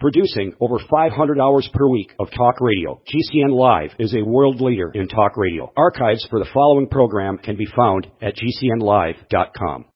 Producing over 500 hours per week of talk radio, GCN Live is a world leader in talk radio. Archives for the following program can be found at GCNlive.com.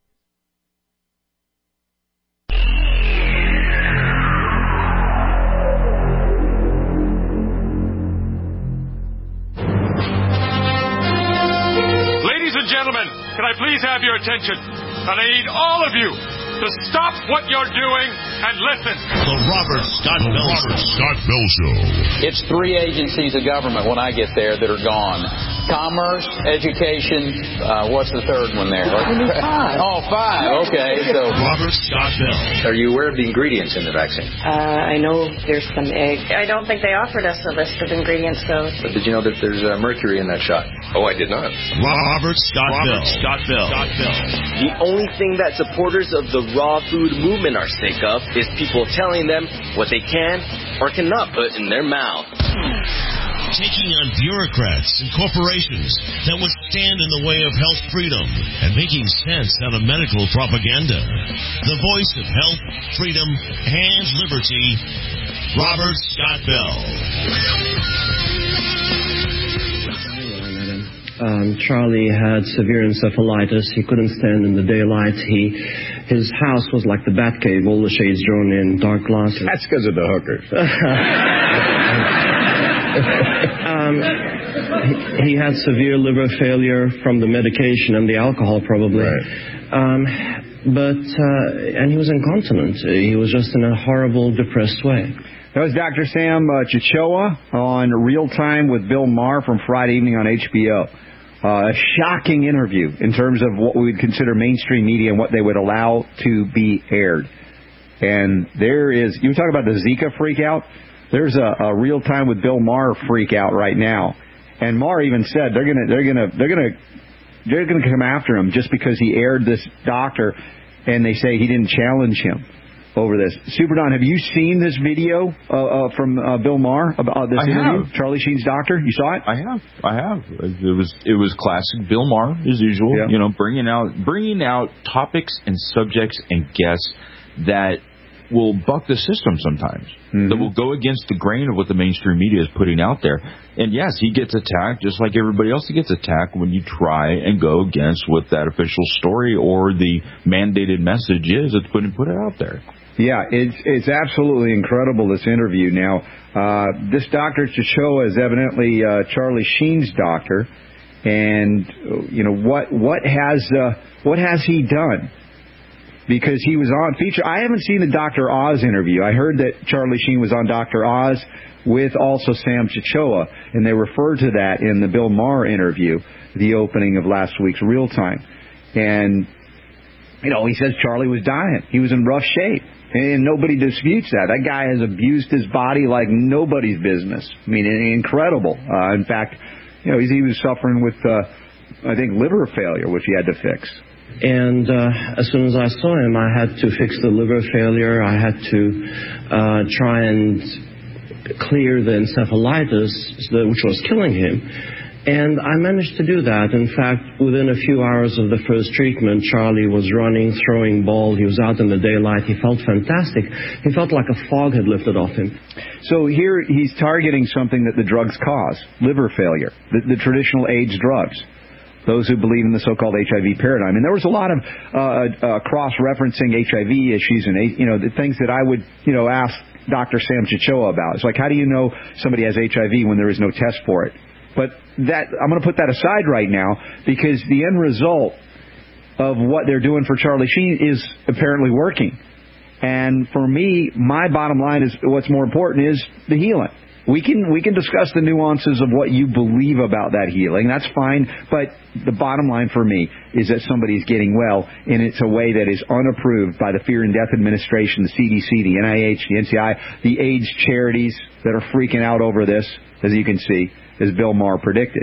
Ladies and gentlemen, can I please have your attention? And I need all of you to stop what you're doing and listen. The Robert Scott Bell Show. It's 3 agencies of government when I get there that are gone. Commerce, education, what's the third one there? Five. Oh, 5. Okay. So Robert Scott Bell. Are you aware of the ingredients in the vaccine? I know there's some egg. I don't think they offered us a list of ingredients, though. But did you know that there's mercury in that shot? Oh, I did not. Robert Scott Bell. The only thing that supporters of the raw food movement are sick of is people telling them what they can or cannot put in their mouth. Taking on bureaucrats and corporations that would stand in the way of health freedom and making sense out of medical propaganda. The voice of health, freedom, and liberty, Robert Scott Bell. Charlie had severe encephalitis. He couldn't stand in the daylight. His house was like the Batcave, all the shades drawn in, dark glasses. That's because of the hookers. He had severe liver failure from the medication and the alcohol, probably. Right. And he was incontinent. He was just in a horrible, depressed way. That was Dr. Sam Chichoa on Real Time with Bill Maher from Friday evening on HBO. A shocking interview in terms of what we would consider mainstream media and what they would allow to be aired. And there is, you talk about the Zika freak out, there's a Real Time with Bill Maher freak out right now. And Maher even said they're gonna come after him just because he aired this doctor, and they say he didn't challenge him over this. Super Don, have you seen this video from Bill Maher about this interview? Charlie Sheen's doctor, you saw it? I have. It was classic Bill Maher as usual. Yeah. You know, bringing out topics and subjects and guests that will buck the system sometimes. Mm-hmm. That will go against the grain of what the mainstream media is putting out there. And yes, he gets attacked just like everybody else gets attacked when you try and go against what that official story or the mandated message is that's put out there. Yeah, it's absolutely incredible, this interview. Now, this Dr. Chichoa is evidently Charlie Sheen's doctor, and you know what has he done? Because he was on feature. I haven't seen the Dr. Oz interview. I heard that Charlie Sheen was on Dr. Oz with also Sam Chichoa, and they referred to that in the Bill Maher interview, the opening of last week's Real Time. And you know, he says Charlie was dying. He was in rough shape. And nobody disputes that. That guy has abused his body like nobody's business. I mean, incredible. In fact, you know, he was suffering with, I think, liver failure, which he had to fix. And as soon as I saw him, I had to fix the liver failure. I had to try and clear the encephalitis, which was killing him. And I managed to do that. In fact, within a few hours of the first treatment, Charlie was running, throwing ball. He was out in the daylight. He felt fantastic. He felt like a fog had lifted off him. So here he's targeting something that the drugs cause, liver failure, the traditional AIDS drugs, those who believe in the so-called HIV paradigm. And there was a lot of cross-referencing HIV issues and, you know, the things that I would, you know, ask Dr. Sam Chichoa about. It's like, how do you know somebody has HIV when there is no test for it? But that I'm going to put that aside right now, because the end result of what they're doing for Charlie Sheen is apparently working. And for me, my bottom line is what's more important is the healing. We can discuss the nuances of what you believe about that healing. That's fine. But the bottom line for me is that somebody's getting well, and it's a way that is unapproved by the Fear and Death Administration, the CDC, the NIH, the NCI, the AIDS charities that are freaking out over this, as you can see, as Bill Maher predicted.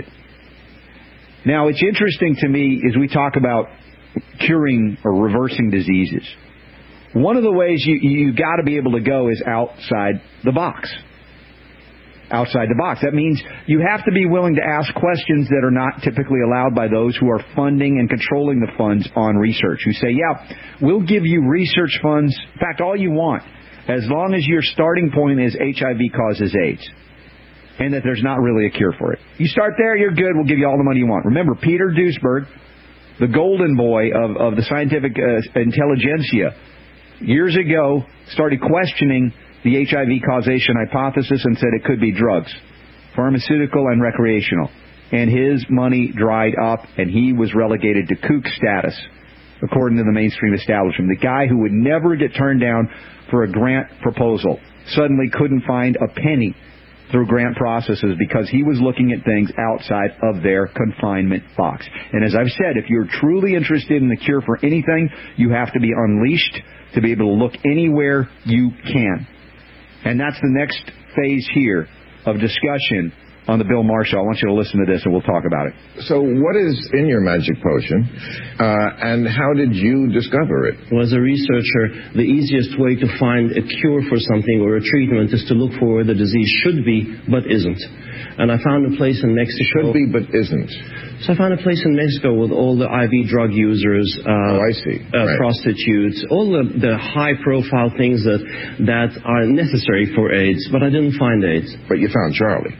Now, it's interesting to me as we talk about curing or reversing diseases. One of the ways you got to be able to go is outside the box. Outside the box. That means you have to be willing to ask questions that are not typically allowed by those who are funding and controlling the funds on research, who say, yeah, we'll give you research funds, in fact, all you want, as long as your starting point is HIV causes AIDS and that there's not really a cure for it. You start there, you're good, we'll give you all the money you want. Remember, Peter Duesberg, the golden boy of the scientific intelligentsia, years ago started questioning the HIV causation hypothesis and said it could be drugs, pharmaceutical and recreational. And his money dried up, and he was relegated to kook status, according to the mainstream establishment. The guy who would never get turned down for a grant proposal suddenly couldn't find a penny through grant processes because he was looking at things outside of their confinement box. And as I've said, if you're truly interested in the cure for anything, you have to be unleashed to be able to look anywhere you can. And that's the next phase here of discussion on the Bill Maher Show. I want you to listen to this and we'll talk about it. So what is in your magic potion, and how did you discover it? Well, as a researcher, the easiest way to find a cure for something or a treatment is to look for where the disease should be but isn't. And I found a place in Mexico. Should be but isn't. So I found a place in Mexico with all the IV drug users, I see. Right. Prostitutes, all the high-profile things that are necessary for AIDS, but I didn't find AIDS. But you found Charlie.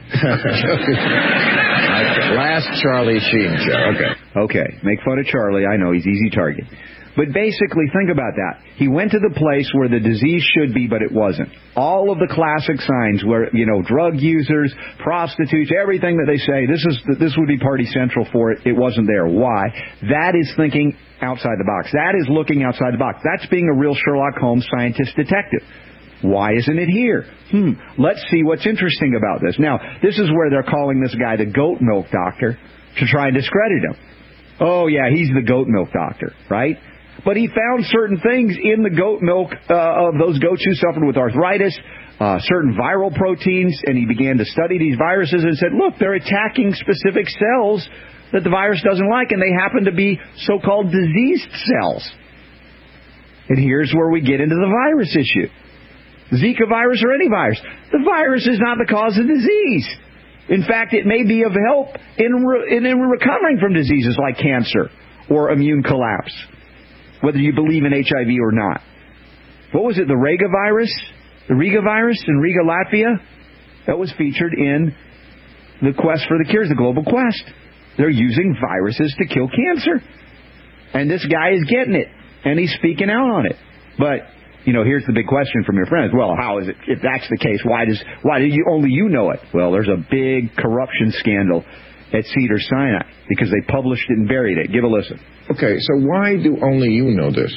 Last Charlie Sheen show. Okay. Make fun of Charlie. I know, he's easy target. But basically, think about that. He went to the place where the disease should be, but it wasn't. All of the classic signs where, drug users, prostitutes, everything that they say, this would be Party Central for it. It wasn't there. Why? That is thinking outside the box. That is looking outside the box. That's being a real Sherlock Holmes scientist detective. Why isn't it here? Let's see what's interesting about this. Now, this is where they're calling this guy the goat milk doctor to try and discredit him. Oh, yeah, he's the goat milk doctor, right? But he found certain things in the goat milk of those goats who suffered with arthritis, certain viral proteins, and he began to study these viruses and said, look, they're attacking specific cells that the virus doesn't like, and they happen to be so-called diseased cells. And here's where we get into the virus issue. Zika virus or any virus. The virus is not the cause of disease. In fact, it may be of help in recovering from diseases like cancer or immune collapse, whether you believe in HIV or not. What was it, the Riga virus? The Riga virus in Riga, Latvia? That was featured in the Quest for the Cures, the Global Quest. They're using viruses to kill cancer. And this guy is getting it, and he's speaking out on it. But, here's the big question from your friends. Well, how is it, if that's the case, why do only you know it? Well, there's a big corruption scandal at Cedars-Sinai because they published it and buried it. Give a listen. Okay, so why do only you know this?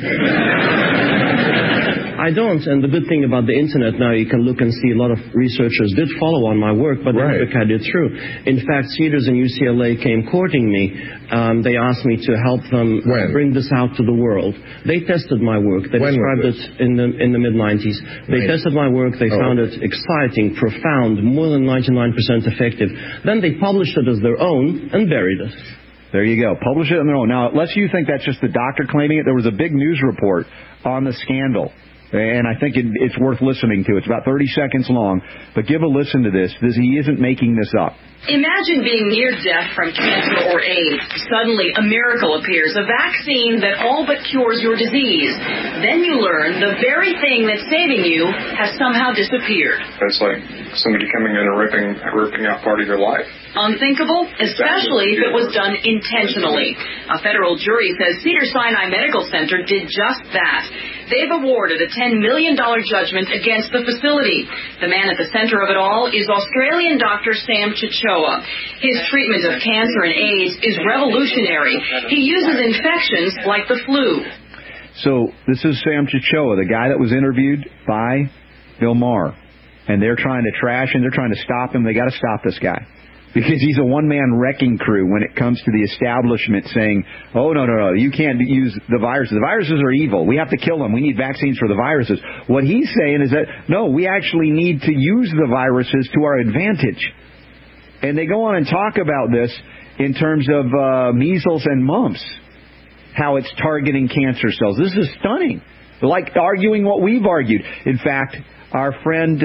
I don't, and the good thing about the Internet now, you can look and see a lot of researchers did follow on my work, but they never carried it through. In fact, Cedars and UCLA came courting me. They asked me to help them bring this out to the world. They tested my work. They described it in the mid-90s. They tested my work. They found it exciting, profound, more than 99% effective. Then they published it as their own and buried it. There you go. Publish it on their own. Now, unless you think that's just the doctor claiming it, there was a big news report on the scandal. And I think it's worth listening to. It's about 30 seconds long. But give a listen to this. He isn't making this up. Imagine being near death from cancer or AIDS. Suddenly, a miracle appears, a vaccine that all but cures your disease. Then you learn the very thing that's saving you has somehow disappeared. It's like somebody coming in and ripping out part of your life. Unthinkable, especially if it was done intentionally. A federal jury says Cedars-Sinai Medical Center did just that. They've awarded a $10 million judgment against the facility. The man at the center of it all is Australian Dr. Sam Chichoa. His treatment of cancer and AIDS is revolutionary. He uses infections like the flu. So this is Sam Chichoa, the guy that was interviewed by Bill Maher. And they're trying to trash him. They're trying to stop him. They got to stop this guy. Because he's a one-man wrecking crew when it comes to the establishment saying, oh, no, you can't use the viruses. The viruses are evil. We have to kill them. We need vaccines for the viruses. What he's saying is that, no, we actually need to use the viruses to our advantage. And they go on and talk about this in terms of measles and mumps, how it's targeting cancer cells. This is stunning. They're like arguing what we've argued. In fact, our friend...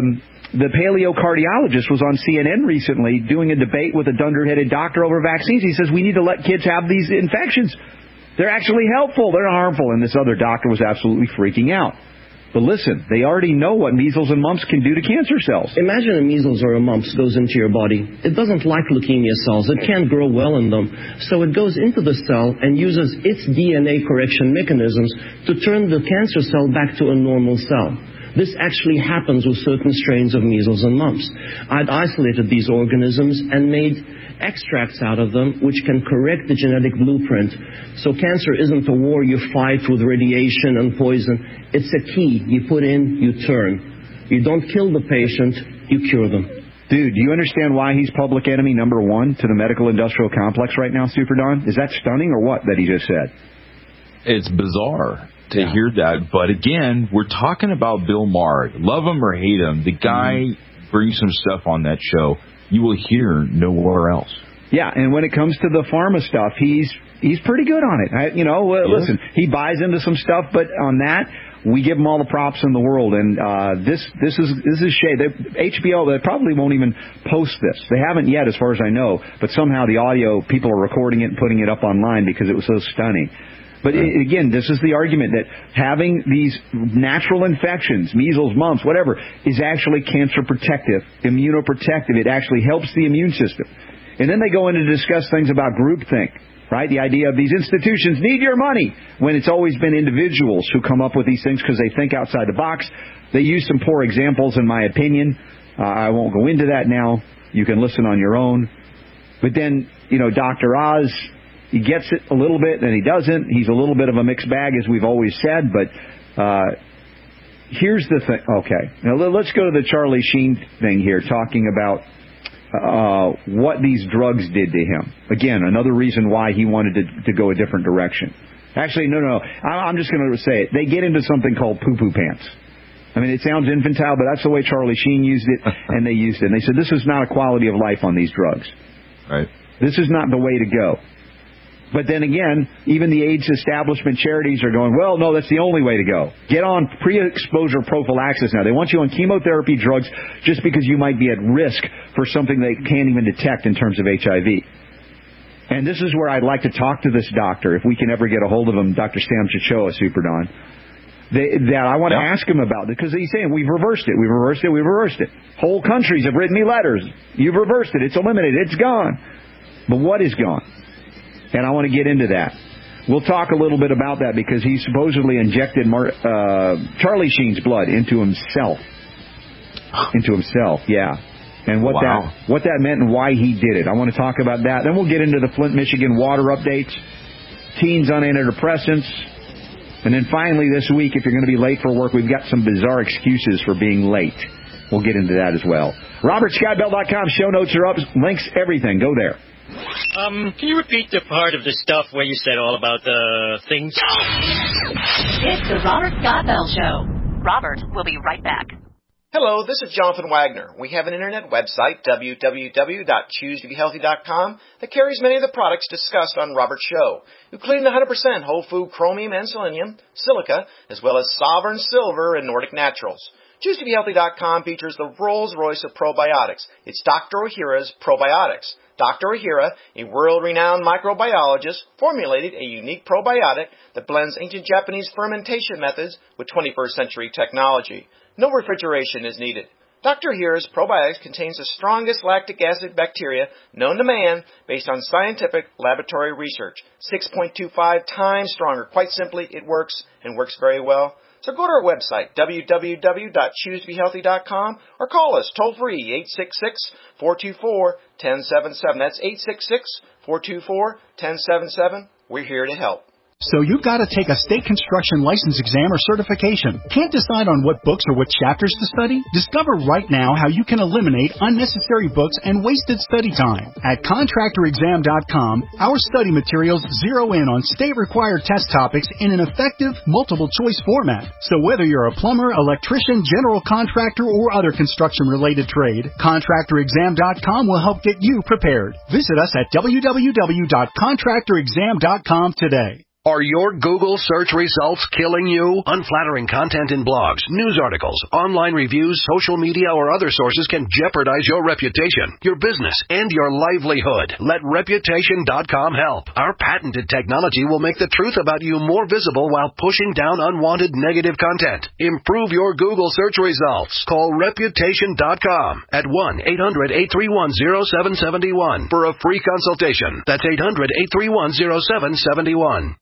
the paleocardiologist was on CNN recently doing a debate with a dunderheaded doctor over vaccines. He says we need to let kids have these infections. They're actually helpful. They're not harmful. And this other doctor was absolutely freaking out. But listen, they already know what measles and mumps can do to cancer cells. Imagine a measles or a mumps goes into your body. It doesn't like leukemia cells. It can't grow well in them. So it goes into the cell and uses its DNA correction mechanisms to turn the cancer cell back to a normal cell. This actually happens with certain strains of measles and mumps. I'd isolated these organisms and made extracts out of them which can correct the genetic blueprint. So cancer isn't a war you fight with radiation and poison. It's a key. You put in, you turn. You don't kill the patient, you cure them. Dude, do you understand why he's public enemy number one to the medical industrial complex right now, Super Don? Is that stunning or what that he just said? It's bizarre to hear that. But again, we're talking about Bill Maher. Love him or hate him, the guy brings some stuff on that show you will hear nowhere else. Yeah, and when it comes to the pharma stuff, he's pretty good on it. Listen, he buys into some stuff, but on that, we give him all the props in the world. And this is shade. HBO, they probably won't even post this. They haven't yet, as far as I know. But somehow the audio, people are recording it and putting it up online because it was so stunning. But again, this is the argument that having these natural infections, measles, mumps, whatever, is actually cancer protective, immunoprotective. It actually helps the immune system. And then they go in to discuss things about groupthink, right? The idea of these institutions need your money, when it's always been individuals who come up with these things because they think outside the box. They use some poor examples, in my opinion. I won't go into that now. You can listen on your own. But then, Dr. Oz, he gets it a little bit, and he doesn't. He's a little bit of a mixed bag, as we've always said. But here's the thing. Okay. Now, let's go to the Charlie Sheen thing here, talking about what these drugs did to him. Again, another reason why he wanted to go a different direction. Actually, no. I'm just going to say it. They get into something called poo-poo pants. I mean, it sounds infantile, but that's the way Charlie Sheen used it, and they used it. And they said, this is not a quality of life on these drugs. Right. This is not the way to go. But then again, even the AIDS establishment charities are going, well, no, that's the only way to go. Get on pre-exposure prophylaxis now. They want you on chemotherapy drugs just because you might be at risk for something they can't even detect in terms of HIV. And this is where I'd like to talk to this doctor, if we can ever get a hold of him, Dr. Stam Chichoa, Super Don. That I want to ask him about it, because he's saying, we've reversed it. Whole countries have written me letters. You've reversed it. It's eliminated. It's gone. But what is gone? And I want to get into that. We'll talk a little bit about that, because he supposedly injected Charlie Sheen's blood into himself. Yeah. And what that meant and why he did it. I want to talk about that. Then we'll get into the Flint, Michigan water updates, teens on antidepressants. And then finally this week, if you're going to be late for work, we've got some bizarre excuses for being late. We'll get into that as well. RobertScottBell.com. Show notes are up. Links, everything. Go there. Can you repeat the part of the stuff where you said all about the things? It's the Robert Scott Bell Show. Robert will be right back. Hello, this is Jonathan Wagner. We have an internet website, www.choosetobehealthy.com, that carries many of the products discussed on Robert's show, including 100% whole food chromium and selenium, silica, as well as Sovereign Silver and Nordic Naturals. ChooseToBeHealthy.com features the Rolls-Royce of probiotics. It's Dr. Ohhira's Probiotics. Dr. Ohhira, a world-renowned microbiologist, formulated a unique probiotic that blends ancient Japanese fermentation methods with 21st century technology. No refrigeration is needed. Dr. Ohhira's probiotics contains the strongest lactic acid bacteria known to man based on scientific laboratory research. 6.25 times stronger. Quite simply, it works and works very well. So go to our website, www.choosetobehealthy.com, or call us toll-free, 866-424-1077. That's 866-424-1077. We're here to help. So you've got to take a state construction license exam or certification. Can't decide on what books or what chapters to study? Discover right now how you can eliminate unnecessary books and wasted study time. At contractorexam.com, our study materials zero in on state-required test topics in an effective, multiple-choice format. So whether you're a plumber, electrician, general contractor, or other construction-related trade, contractorexam.com will help get you prepared. Visit us at www.contractorexam.com today. Are your Google search results killing you? Unflattering content in blogs, news articles, online reviews, social media, or other sources can jeopardize your reputation, your business, and your livelihood. Let Reputation.com help. Our patented technology will make the truth about you more visible while pushing down unwanted negative content. Improve your Google search results. Call Reputation.com at 1-800-831-0771 for a free consultation. That's 800-831-0771.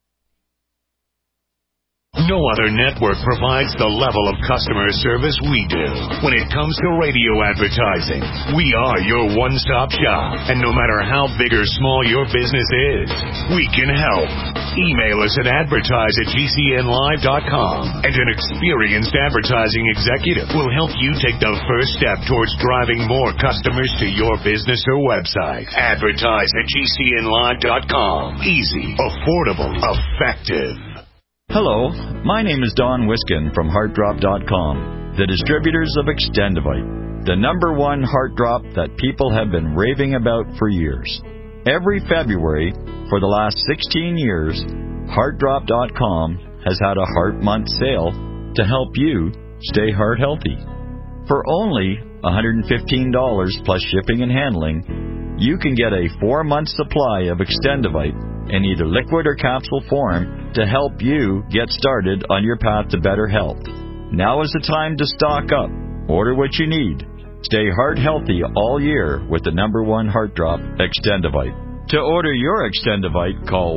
No other network provides the level of customer service we do. When it comes to radio advertising, we are your one-stop shop. And no matter how big or small your business is, we can help. Email us at advertise@gcnlive.com, and an experienced advertising executive will help you take the first step towards driving more customers to your business or website. Advertise@gcnlive.com. Easy, affordable, effective. Hello, my name is Don Wiskin from HeartDrop.com, the distributors of Extendivite, the #1 heart drop that people have been raving about for years. Every February for the last 16 years, HeartDrop.com has had a Heart Month sale to help you stay heart healthy. For only $115 plus shipping and handling, you can get a 4-month supply of Extendivite in either liquid or capsule form to help you get started on your path to better health. Now is the time to stock up. Order what you need. Stay heart healthy all year with the #1 heart drop, Extendivite. To order your Extendivite, call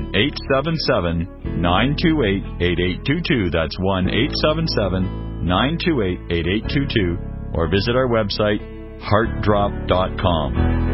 1-877-928-8822. That's 1-877-928-8822. Or visit our website, heartdrop.com.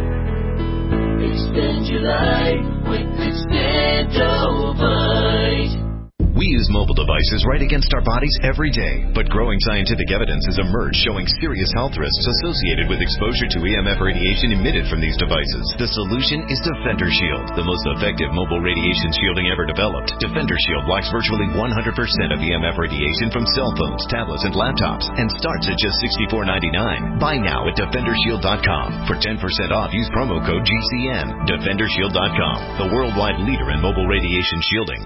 Extend your life with Extendivite. We use mobile devices right against our bodies every day, but growing scientific evidence has emerged showing serious health risks associated with exposure to EMF radiation emitted from these devices. The solution is Defender Shield, the most effective mobile radiation shielding ever developed. Defender Shield blocks virtually 100% of EMF radiation from cell phones, tablets, and laptops, and starts at just $64.99. Buy now at DefenderShield.com. For 10% off, use promo code GCN. DefenderShield.com, the worldwide leader in mobile radiation shielding.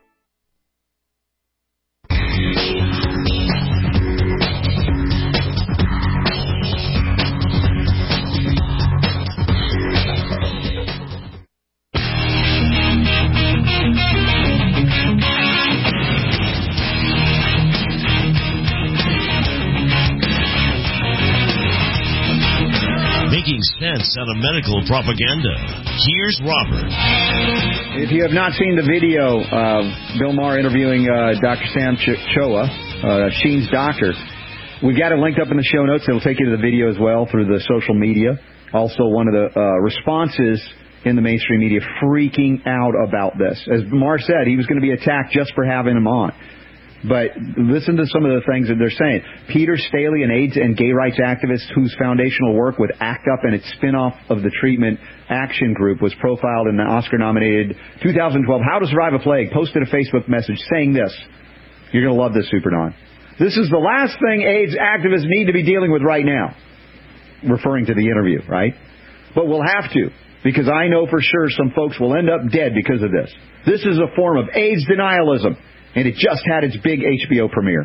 Making sense out of medical propaganda. Here's Robert. If you have not seen the video of Bill Maher interviewing Dr. Sam Choa, Sheen's doctor, we got it linked up in the show notes. It'll take you to the video as well through the social media. Also, one of the responses in the mainstream media freaking out about this. As Maher said, he was going to be attacked just for having him on. But listen to some of the things that they're saying. Peter Staley, an AIDS and gay rights activist whose foundational work with ACT UP and its spin-off of the Treatment Action Group was profiled in the Oscar-nominated 2012 How to Survive a Plague, posted a Facebook message saying this. You're going to love this, Super Don. This is the last thing AIDS activists need to be dealing with right now. Referring to the interview, right? But we'll have to, because I know for sure some folks will end up dead because of this. This is a form of AIDS denialism. And it just had its big HBO premiere.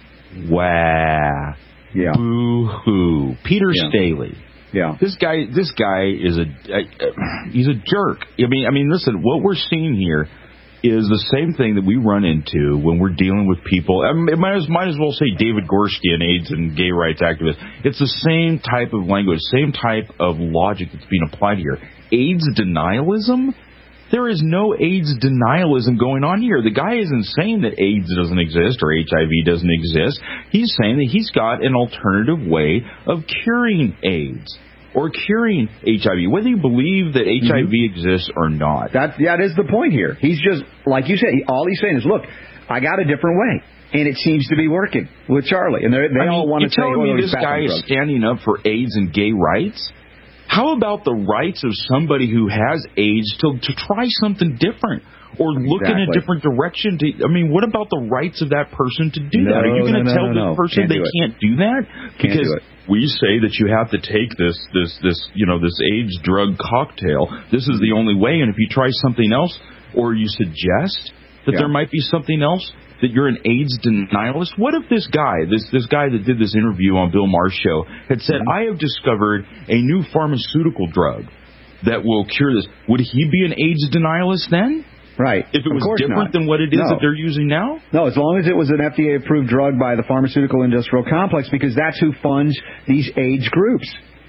Wow. Yeah. Boo-hoo. Peter Staley. Yeah. This guy is he's a jerk. I mean, listen, what we're seeing here is the same thing that we run into when we're dealing with people. I mean, might as well say David Gorski, an AIDS and gay rights activist. It's the same type of language, same type of logic that's being applied here. AIDS denialism? There is no AIDS denialism going on here. The guy isn't saying that AIDS doesn't exist or HIV doesn't exist. He's saying that he's got an alternative way of curing AIDS or curing HIV, whether you believe that HIV exists or not. That is the point here. He's just, like you said, all he's saying is, look, I got a different way. And it seems to be working with Charlie. And they all want to say, telling me this guy is standing up for AIDS and gay rights? How about the rights of somebody who has AIDS to try something different or look in a different direction? What about the rights of that person to do that? Are you going to tell this person they can't do that? Because we say that you have to take this AIDS drug cocktail. This is the only way, and if you try something else, or you suggest that there might be something else, that you're an AIDS denialist. What if this guy, this guy that did this interview on Bill Maher's show, had said, I have discovered a new pharmaceutical drug that will cure this? Would he be an AIDS denialist then? Right. If it was different than what it is that they're using now? No, as long as it was an FDA-approved drug by the pharmaceutical industrial complex, because that's who funds these AIDS groups.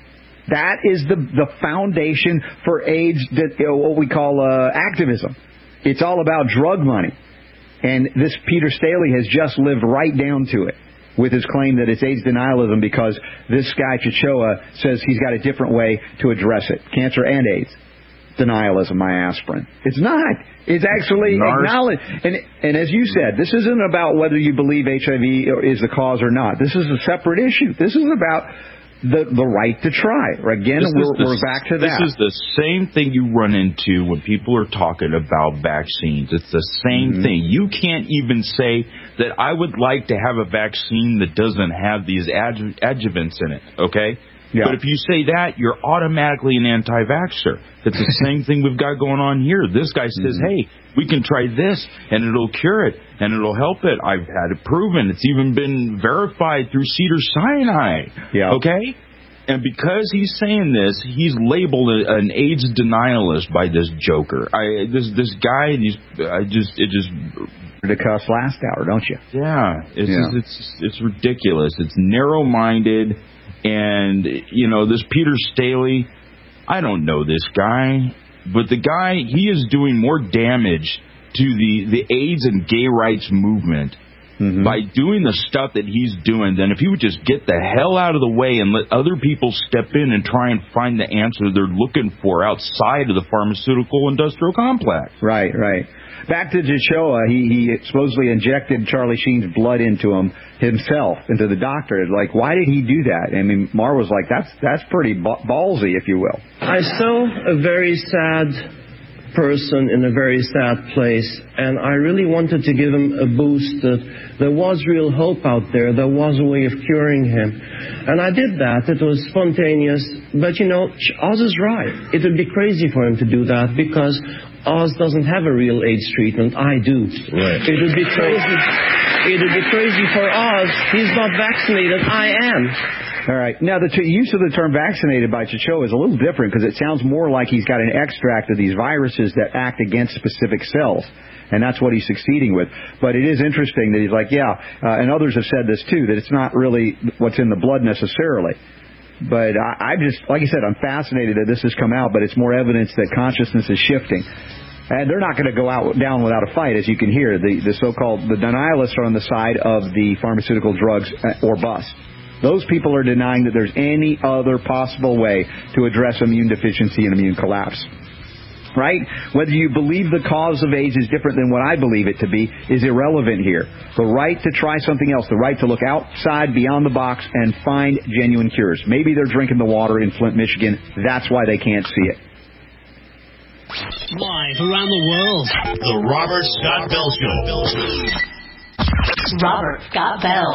That is the foundation for AIDS, what we call activism. It's all about drug money. And this Peter Staley has just lived right down to it with his claim that it's AIDS denialism because this guy, Chichoa, says he's got a different way to address it. Cancer and AIDS. Denialism, my aspirin. It's not. It's actually acknowledged. And as you said, this isn't about whether you believe HIV is the cause or not. This is a separate issue. This is about the right to try. Again, we're back to that. This is the same thing you run into when people are talking about vaccines. It's the same thing. You can't even say that I would like to have a vaccine that doesn't have these adjuvants in it, okay? Yeah. But if you say that, you're automatically an anti-vaxxer. It's the same thing we've got going on here. This guy says, hey, we can try this, and it'll cure it, and it'll help it. I've had it proven. It's even been verified through Cedars-Sinai. Yeah. Okay? And because he's saying this, he's labeled an AIDS denialist by this joker. This guy, it just to cuss last hour, don't you? Yeah. It's ridiculous. It's narrow-minded. And, this Peter Staley, I don't know this guy, but the guy, he is doing more damage to the AIDS and gay rights movement by doing the stuff that he's doing than if he would just get the hell out of the way and let other people step in and try and find the answer they're looking for outside of the pharmaceutical industrial complex. Right. Back to Chichoa, he supposedly injected Charlie Sheen's blood into himself, into the doctor. Like, why did he do that? I mean, Maher was like, that's pretty ballsy, if you will. I saw a very sad person in a very sad place, and I really wanted to give him a boost that there was real hope out there. There was a way of curing him. And I did that. It was spontaneous. But, Oz is right. It would be crazy for him to do that because Oz doesn't have a real AIDS treatment. I do. Right. It would be crazy. It would be crazy for Oz. He's not vaccinated. I am. All right. Now, the use of the term vaccinated by Chichoa is a little different because it sounds more like he's got an extract of these viruses that act against specific cells. And that's what he's succeeding with. But it is interesting that he's like, and others have said this too, that it's not really what's in the blood necessarily. But I just, like I said, I'm fascinated that this has come out, but it's more evidence that consciousness is shifting. And they're not going to go down without a fight, as you can hear. The so-called denialists are on the side of the pharmaceutical drugs or bust. Those people are denying that there's any other possible way to address immune deficiency and immune collapse. Right? Whether you believe the cause of AIDS is different than what I believe it to be is irrelevant here. The right to try something else, the right to look outside, beyond the box, and find genuine cures. Maybe they're drinking the water in Flint, Michigan. That's why they can't see it. Live around the world, the Robert Scott Bell Show. Robert Scott Bell.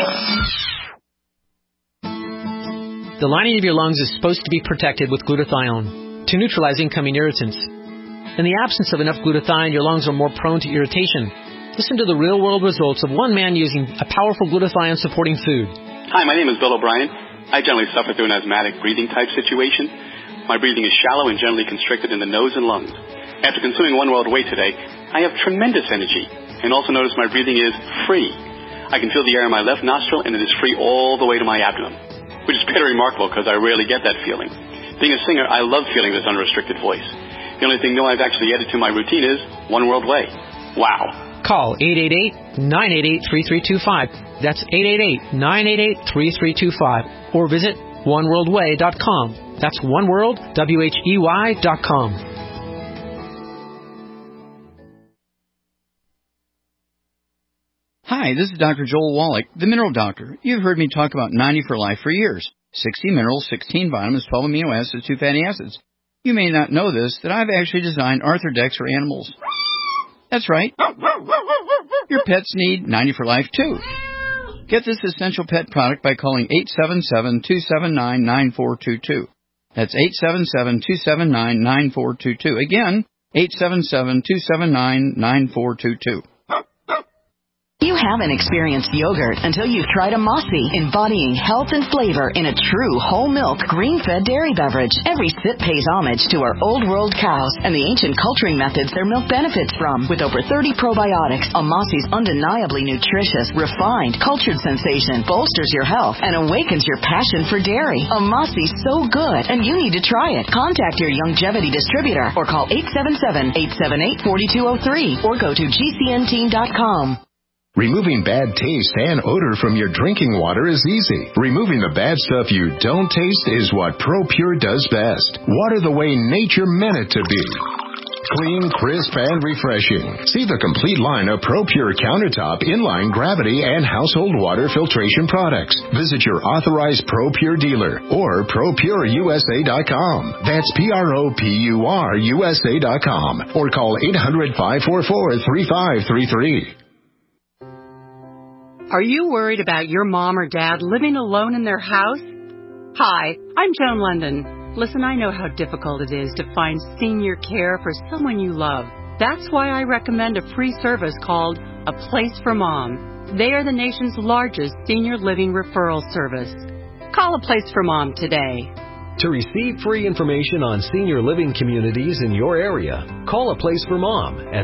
The lining of your lungs is supposed to be protected with glutathione to neutralize incoming irritants. In the absence of enough glutathione, your lungs are more prone to irritation. Listen to the real-world results of one man using a powerful glutathione-supporting food. Hi, my name is Bill O'Brien. I generally suffer through an asthmatic breathing type situation. My breathing is shallow and generally constricted in the nose and lungs. After consuming One World Whey today, I have tremendous energy and also notice my breathing is free. I can feel the air in my left nostril and it is free all the way to my abdomen, which is pretty remarkable because I rarely get that feeling. Being a singer, I love feeling this unrestricted voice. The only thing new I've actually added to my routine is One World Whey. Wow. Call 888-988-3325. That's 888-988-3325. Or visit oneworldwhey.com. That's oneworld.com. Hi, this is Dr. Joel Wallach, the Mineral Doctor. You've heard me talk about 90 for Life for years. 60 minerals, 16 vitamins, 12 amino acids, 2 fatty acids. You may not know this, that I've actually designed Arthrodex for animals. That's right. Your pets need 90 for Life, too. Get this essential pet product by calling 877-279-9422. That's 877-279-9422. Again, 877-279-9422. You haven't experienced yogurt until you've tried a Mossy, embodying health and flavor in a true whole milk, green-fed dairy beverage. Every sip pays homage to our old world cows and the ancient culturing methods their milk benefits from. With over 30 probiotics, a Mossy's undeniably nutritious, refined, cultured sensation bolsters your health and awakens your passion for dairy. A Mossy's so good, and you need to try it. Contact your Youngevity distributor or call 877-878-4203 or go to gcnteam.com. Removing bad taste and odor from your drinking water is easy. Removing the bad stuff you don't taste is what ProPure does best. Water the way nature meant it to be. Clean, crisp, and refreshing. See the complete line of ProPure countertop, inline, gravity, and household water filtration products. Visit your authorized ProPure dealer or ProPureUSA.com. That's ProPureUSA.com or call 800-544-3533. Are you worried about your mom or dad living alone in their house? Hi, I'm Joan London. Listen, I know how difficult it is to find senior care for someone you love. That's why I recommend a free service called A Place for Mom. They are the nation's largest senior living referral service. Call A Place for Mom today. To receive free information on senior living communities in your area, call A Place for Mom at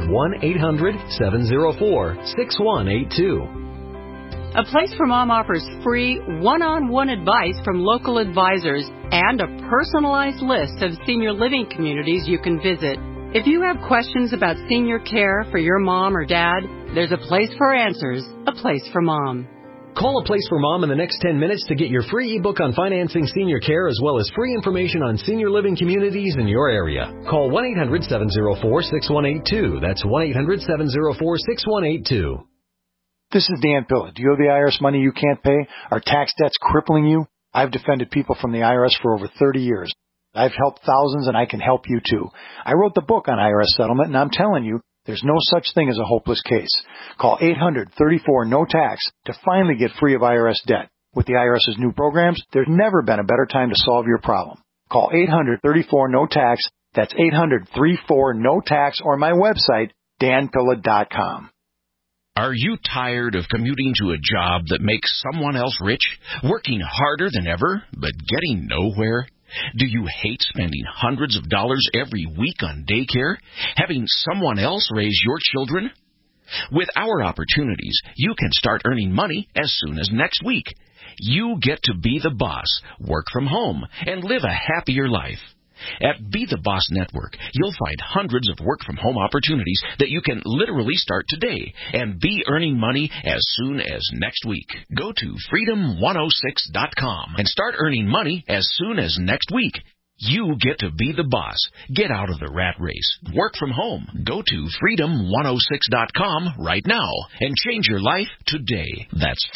1-800-704-6182. A Place for Mom offers free one-on-one advice from local advisors and a personalized list of senior living communities you can visit. If you have questions about senior care for your mom or dad, there's a place for answers, A Place for Mom. Call A Place for Mom in the next 10 minutes to get your free ebook on financing senior care as well as free information on senior living communities in your area. Call 1-800-704-6182. That's 1-800-704-6182. This is Dan Pilla. Do you owe the IRS money you can't pay? Are tax debts crippling you? I've defended people from the IRS for over 30 years. I've helped thousands, and I can help you too. I wrote the book on IRS settlement, and I'm telling you, there's no such thing as a hopeless case. Call 800-34-NO-TAX to finally get free of IRS debt. With the IRS's new programs, there's never been a better time to solve your problem. Call 800-34-NO-TAX. That's 800-34-NO-TAX, or my website, danpilla.com. Are you tired of commuting to a job that makes someone else rich, working harder than ever, but getting nowhere? Do you hate spending hundreds of dollars every week on daycare, having someone else raise your children? With our opportunities, you can start earning money as soon as next week. You get to be the boss, work from home, and live a happier life. At Be the Boss Network, you'll find hundreds of work-from-home opportunities that you can literally start today and be earning money as soon as next week. Go to freedom106.com and start earning money as soon as next week. You get to be the boss. Get out of the rat race. Work from home. Go to freedom106.com right now and change your life today. That's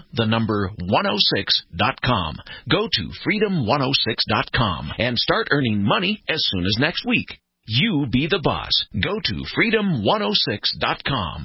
freedom106.com. Go to freedom106.com and start earning money as soon as next week. You be the boss. Go to freedom106.com.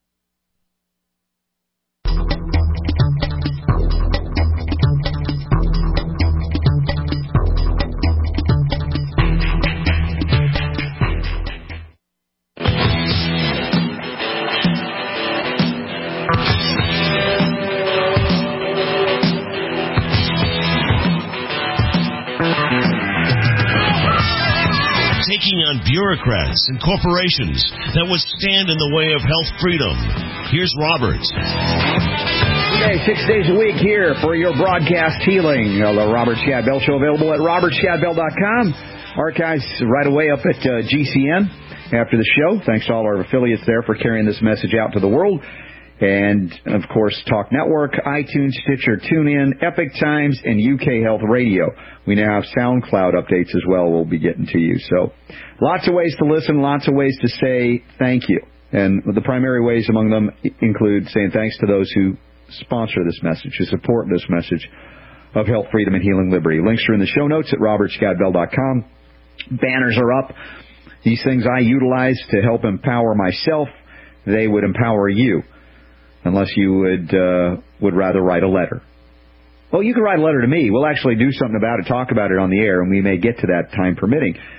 Taking on bureaucrats and corporations that would stand in the way of health freedom. Here's Robert. Okay, 6 days a week here for your broadcast healing. The Robert Scott Bell Show, available at robertscottbell.com. Archives right away up at GCN after the show. Thanks to all our affiliates there for carrying this message out to the world. And, of course, Talk Network, iTunes, Stitcher, TuneIn, Epic Times, and UK Health Radio. We now have SoundCloud updates as well we'll be getting to you. So lots of ways to listen, lots of ways to say thank you. And the primary ways among them include saying thanks to those who sponsor this message, who support this message of health, freedom, and healing liberty. Links are in the show notes at robertscottbell.com. Banners are up. These things I utilize to help empower myself. They would empower you. Unless you would rather write a letter. Well, you can write a letter to me. We'll actually do something about it, talk about it on the air, and we may get to that, time permitting.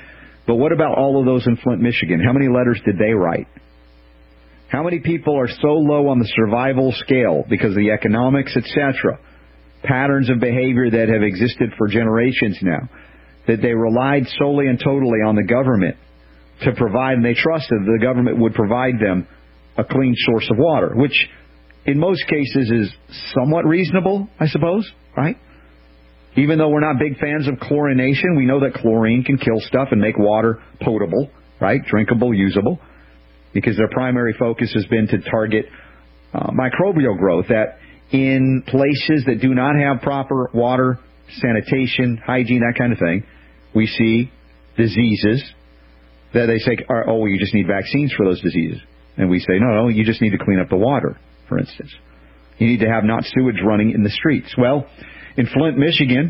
But what about all of those in Flint, Michigan? How many letters did they write? How many people are so low on the survival scale because of the economics, etc., patterns of behavior that have existed for generations now, that they relied solely and totally on the government to provide, and they trusted the government would provide them a clean source of water, which in most cases is somewhat reasonable, I suppose, right? Even though we're not big fans of chlorination, we know that chlorine can kill stuff and make water potable, right? Drinkable, usable, because their primary focus has been to target microbial growth, that in places that do not have proper water, sanitation, hygiene, that kind of thing, we see diseases that they say, oh, you just need vaccines for those diseases. And we say, no, you just need to clean up the water, for instance. You need to have not sewage running in the streets. Well, in Flint, Michigan,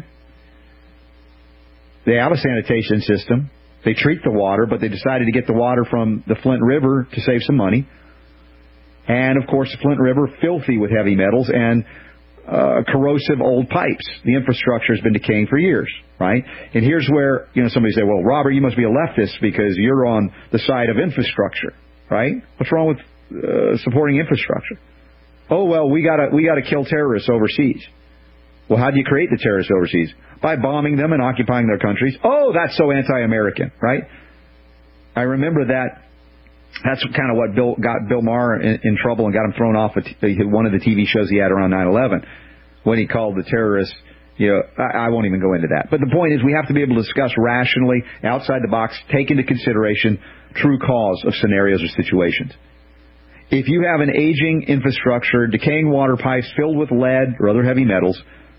they have a sanitation system. They treat the water, but they decided to get the water from the Flint River to save some money. And, of course, the Flint River, filthy with heavy metals and corrosive old pipes. The infrastructure has been decaying for years, right? And here's where, somebody say, well, Robert, you must be a leftist because you're on the side of infrastructure, right? What's wrong with supporting infrastructure? Oh, well, we gotta kill terrorists overseas. Well, how do you create the terrorists overseas? By bombing them and occupying their countries. Oh, that's so anti-American, right? I remember that. That's kind of what got Bill Maher in trouble and got him thrown off one of the TV shows he had around 9/11 when he called the terrorists. I won't even go into that. But the point is we have to be able to discuss rationally, outside the box, take into consideration true cause of scenarios or situations. If you have an aging infrastructure, decaying water pipes filled with lead or other heavy metals,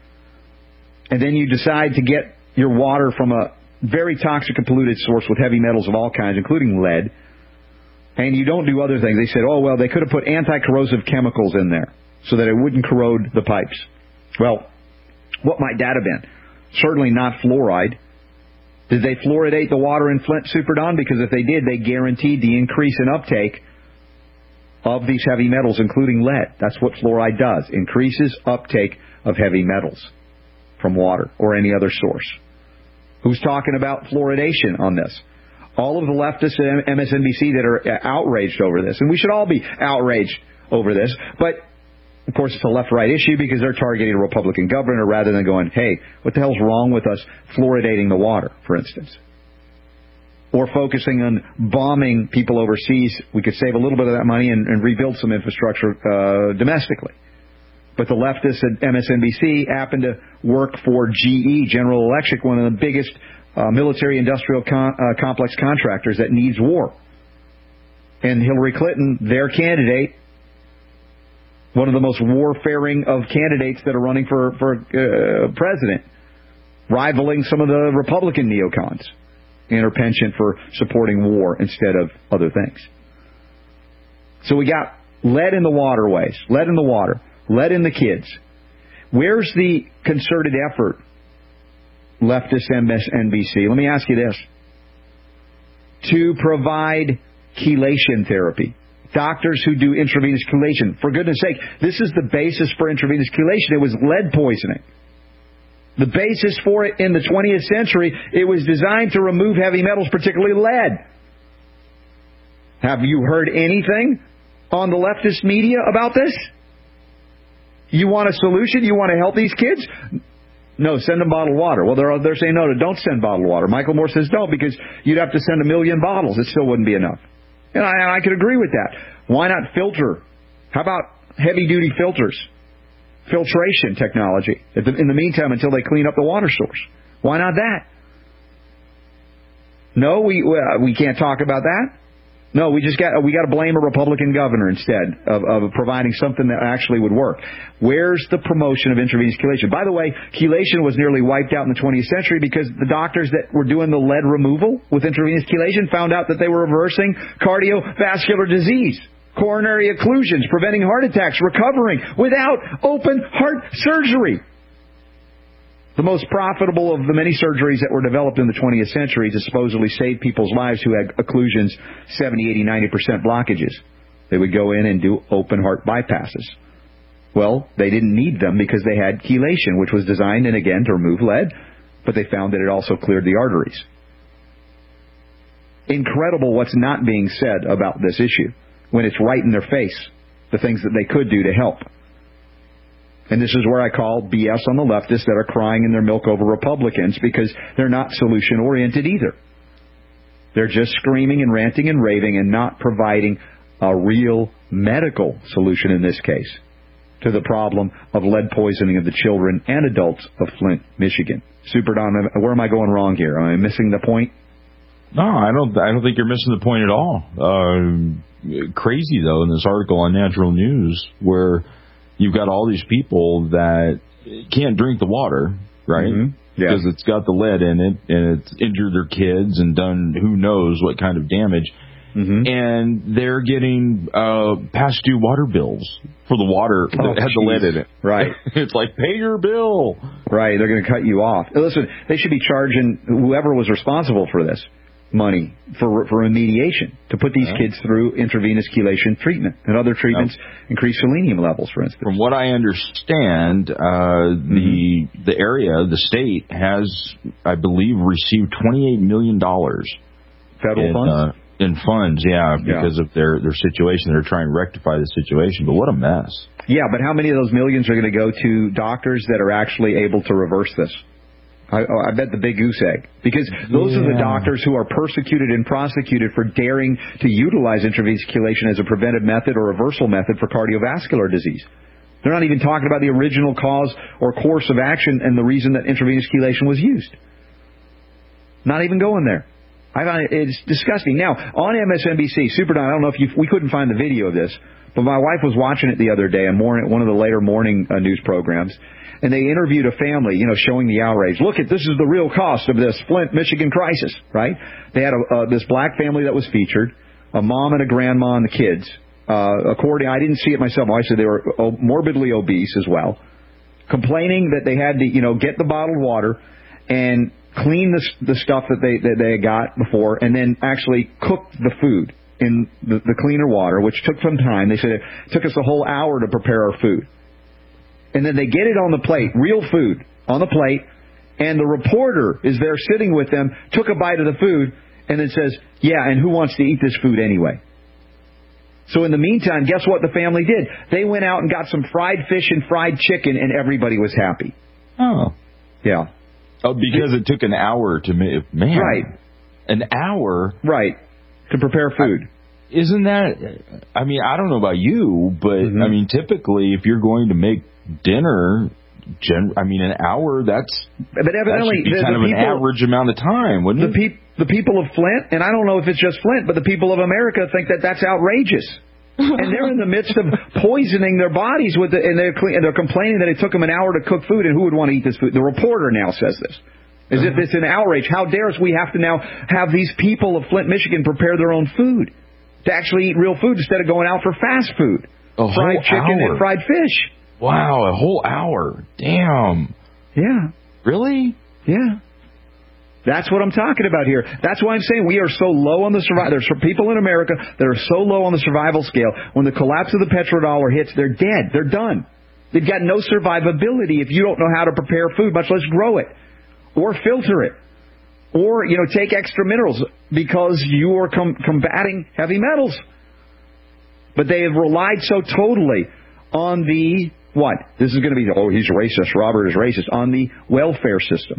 and then you decide to get your water from a very toxic and polluted source with heavy metals of all kinds, including lead, and you don't do other things. They said, oh, well, they could have put anti-corrosive chemicals in there so that it wouldn't corrode the pipes. Well, what might that have been? Certainly not fluoride. Did they fluoridate the water in Flint, Super Don? Because if they did, they guaranteed the increase in uptake of these heavy metals, including lead. That's what fluoride does. Increases uptake of heavy metals from water or any other source. Who's talking about fluoridation on this? All of the leftists at MSNBC that are outraged over this. And we should all be outraged over this. But, of course, it's a left-right issue because they're targeting a Republican governor rather than going, hey, what the hell's wrong with us fluoridating the water, for instance? Or focusing on bombing people overseas. We could save a little bit of that money and rebuild some infrastructure domestically. But the leftists at MSNBC happen to work for GE, General Electric, one of the biggest military-industrial complex contractors that needs war. And Hillary Clinton, their candidate, one of the most warfaring of candidates that are running for president, rivaling some of the Republican neocons in her penchant for supporting war instead of other things. So we got lead in the waterways, lead in the water, lead in the kids. Where's the concerted effort, leftist MSNBC? Let me ask you this. To provide chelation therapy. Doctors who do intravenous chelation. For goodness sake, this is the basis for intravenous chelation. It was lead poisoning. The basis for it in the 20th century, it was designed to remove heavy metals, particularly lead. Have you heard anything on the leftist media about this? You want a solution? You want to help these kids? No, send them bottled water. Well, they're saying, no, don't send bottled water. Michael Moore says don't because you'd have to send 1 million bottles. It still wouldn't be enough. And I could agree with that. Why not filter? How about heavy-duty filters? Filtration technology in the meantime until they clean up the water source. Why not that? No, we can't talk about that. No, we got to blame a Republican governor instead of providing something that actually would work. Where's the promotion of intravenous chelation? By the way, chelation was nearly wiped out in the 20th century because the doctors that were doing the lead removal with intravenous chelation found out that they were reversing cardiovascular disease, coronary occlusions, preventing heart attacks, recovering without open heart surgery. The most profitable of the many surgeries that were developed in the 20th century to supposedly save people's lives who had occlusions, 70, 80, 90% blockages. They would go in and do open heart bypasses. Well, they didn't need them because they had chelation, which was designed, and again, to remove lead, but they found that it also cleared the arteries. incredible what's not being said about this issue when it's right in their face, the things that they could do to help. And this is where I call BS on the leftists that are crying in their milk over Republicans, because they're not solution-oriented either. They're just screaming and ranting and raving and not providing a real medical solution in this case to the problem of lead poisoning of the children and adults of Flint, Michigan. Super Don, where am I going wrong here? Am I missing the point? No, I don't think you're missing the point at all. Crazy, though, in this article on Natural News, where you've got all these people that can't drink the water, right? Mm-hmm. Yeah. Because it's got the lead in it, and it's injured their kids and done who knows what kind of damage. Mm-hmm. And they're getting past due water bills for the water that had the lead in it. Right. It's like, pay your bill. Right. They're going to cut you off. Listen, they should be charging whoever was responsible for this money for remediation to put these kids through intravenous chelation treatment and other treatments, increase selenium levels, for instance. From what I understand, the area, the state has, I believe, received $28 million. Federal funds? In funds, because of their situation. They're trying to rectify the situation, but what a mess. Yeah, but how many of those millions are going to go to doctors that are actually able to reverse this? I bet the big goose egg. Because those are the doctors who are persecuted and prosecuted for daring to utilize intravenous chelation as a preventive method or reversal method for cardiovascular disease. They're not even talking about the original cause or course of action and the reason that intravenous chelation was used. Not even going there. I find it's disgusting. Now, on MSNBC, Super Don, I don't know if we couldn't find the video of this, but my wife was watching it the other day on one of the later morning news programs, and they interviewed a family, showing the outrage. Look, this is the real cost of this Flint, Michigan crisis, right? They had this black family that was featured, a mom and a grandma and the kids. I didn't see it myself. I said they were morbidly obese as well, complaining that they had to, get the bottled water and clean the stuff that they got before, and then actually cook the food in the cleaner water, which took some time. They said it took us a whole hour to prepare our food. And then they get it on the plate, real food on the plate, and the reporter is there sitting with them, took a bite of the food, and then says, yeah, and who wants to eat this food anyway? So in the meantime, guess what the family did? They went out and got some fried fish and fried chicken, and everybody was happy. Oh. Yeah. Oh, because it took an hour to make... Man. Right. An hour? Right. To prepare food. Isn't that... I mean, I don't know about you, but, I mean, typically, if you're going to make dinner... an hour, that's... But evidently... That should be kind of an average amount of time, wouldn't it? The people of Flint, and I don't know if it's just Flint, but the people of America think that that's outrageous. And they're in the midst of poisoning their bodies and they're complaining that it took them an hour to cook food, and who would want to eat this food? The reporter now says this. As if it's an outrage. How dare us, we have to now have these people of Flint, Michigan prepare their own food to actually eat real food instead of going out for fast food. Fried chicken and fried fish. Wow, a whole hour. Damn. Yeah. Really? Yeah. That's what I'm talking about here. That's why I'm saying we are so low on the survival. There's people in America that are so low on the survival scale. When the collapse of the petrodollar hits, they're dead. They're done. They've got no survivability if you don't know how to prepare food, much less grow it or filter it or, take extra minerals because you are combating heavy metals. But they have relied so totally on the, what? This is going to be, he's racist. Robert is racist. On the welfare system.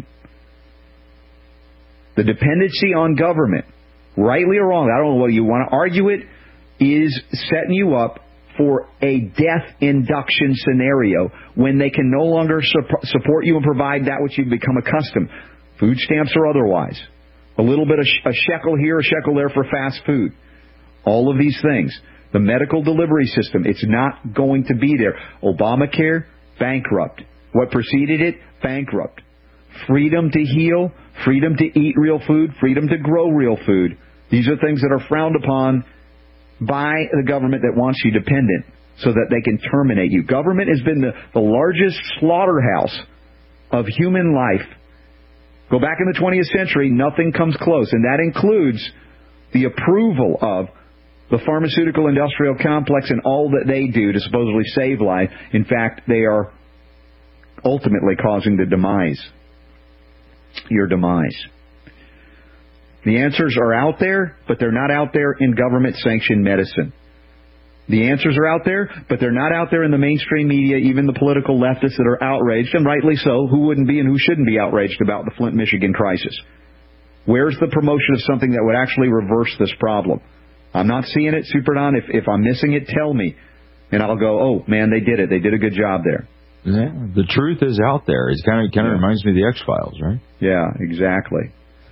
The dependency on government, rightly or wrong, I don't know whether you want to argue it, is setting you up for a death induction scenario when they can no longer support you and provide that which you've become accustomed, food stamps or otherwise. A little bit of a shekel here, a shekel there for fast food. All of these things. The medical delivery system, it's not going to be there. Obamacare, bankrupt. What preceded it? Bankrupt. Freedom to heal, freedom to eat real food, freedom to grow real food. These are things that are frowned upon by the government that wants you dependent so that they can terminate you. Government has been the largest slaughterhouse of human life. Go back in the 20th century, nothing comes close, and that includes the approval of the pharmaceutical industrial complex and all that they do to supposedly save life. In fact, they are ultimately causing the demise. Your demise. The answers are out there, but they're not out there in government-sanctioned medicine. The answers are out there, but they're not out there in the mainstream media, even the political leftists that are outraged, and rightly so. Who wouldn't be and who shouldn't be outraged about the Flint, Michigan crisis? Where's the promotion of something that would actually reverse this problem? I'm not seeing it, Super Don. If I'm missing it, tell me. And I'll go, oh, man, they did it. They did a good job there. Yeah, the truth is out there. It kind of reminds me of the X-Files, right? Yeah, exactly.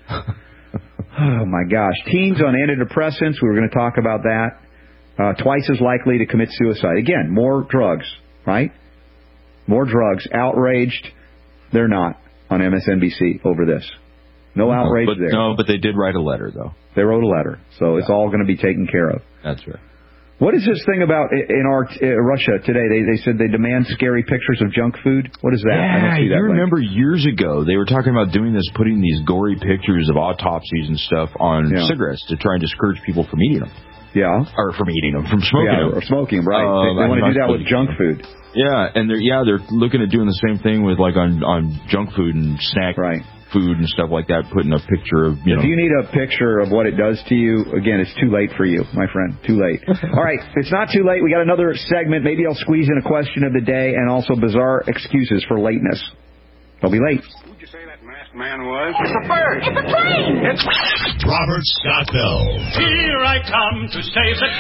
Oh, my gosh. Teens on antidepressants, we were going to talk about that. Twice as likely to commit suicide. Again, more drugs, right? More drugs. Outraged. They're not on MSNBC over this. No outrage there. No, but they did write a letter, though. They wrote a letter, so it's all going to be taken care of. That's right. What is this thing about in Russia today? They said they demand scary pictures of junk food. What is that? Yeah, I don't see that. You remember years ago they were talking about doing this, putting these gory pictures of autopsies and stuff on cigarettes to try and discourage people from eating them. Yeah. Or from eating them, from smoking them. Or smoking them, right. They want to do that with junk food. Yeah, and they're looking at doing the same thing with like on junk food and snack food and stuff like that, putting a picture of, If you need a picture of what it does to you, again, it's too late for you, my friend. Too late. All right, it's not too late. We got another segment. Maybe I'll squeeze in a question of the day and also bizarre excuses for lateness. Don't be late. Man was. It's a bird. It's a plane. It's Robert Scott Bell. Here I come to save the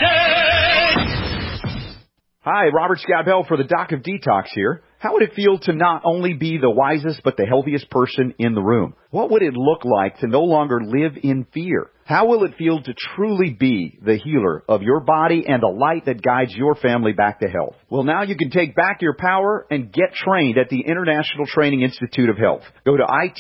day. Hi, Robert Scott Bell for the Doc of Detox here. How would it feel to not only be the wisest but the healthiest person in the room? What would it look like to no longer live in fear? How will it feel to truly be the healer of your body and the light that guides your family back to health? Well, now you can take back your power and get trained at the International Training Institute of Health. Go to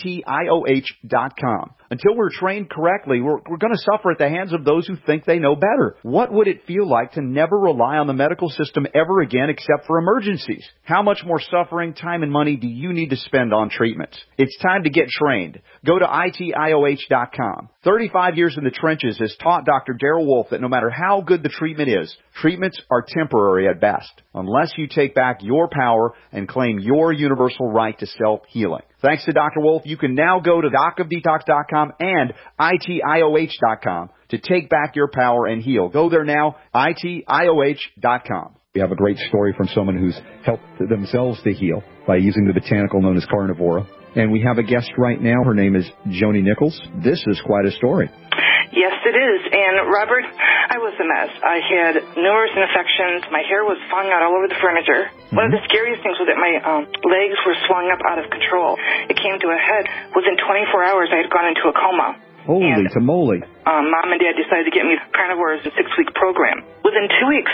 ITIOH.com. Until we're trained correctly, we're going to suffer at the hands of those who think they know better. What would it feel like to never rely on the medical system ever again except for emergencies? How much more suffering, time, and money do you need to spend on treatments? It's time to get trained. Go to ITIOH.com. 35 years in the trenches has taught Dr. Darrell Wolfe that no matter how good the treatment is, treatments are temporary at best, unless you take back your power and claim your universal right to self-healing. Thanks to Dr. Wolfe, you can now go to docofdetox.com and ITIOH.com to take back your power and heal. Go there now, ITIOH.com. We have a great story from someone who's helped themselves to heal by using the botanical known as Carnivora. And we have a guest right now. Her name is Joni Nichols. This is quite a story. Yes, it is. And, Robert, I was a mess. I had numerous infections. My hair was falling out all over the furniture. Mm-hmm. One of the scariest things was that my legs were swelling up out of control. It came to a head. Within 24 hours, I had gone into a coma. Holy tamale. Mom and Dad decided to get me Carnivora's 6-week program. Within 2 weeks,